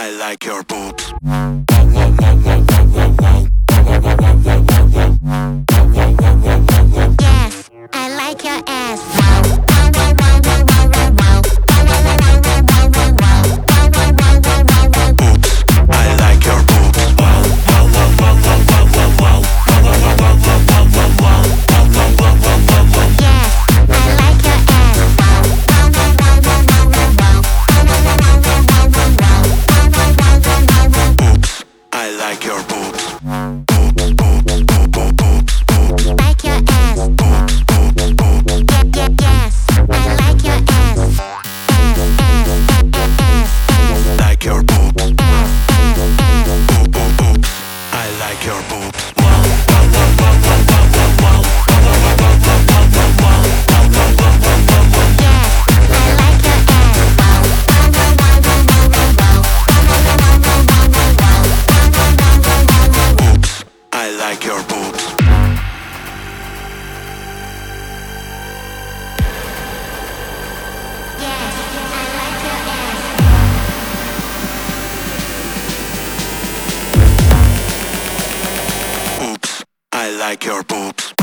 I like your boobs. Yes, I like your ass. Boobs. I like your boobs. Yes, I like your Boobs. I like your boobs. Boobs, boobs, boobs, boobs, boobs. like your ass. Boobs, boobs, boobs. Yes, I like your ass. Ass. Like your boobs. Boop, boop, boobs. I like your boobs. Yes, I like your Boobs. I like your boobs. Yes, I like your ass. Boobs. I like your boobs.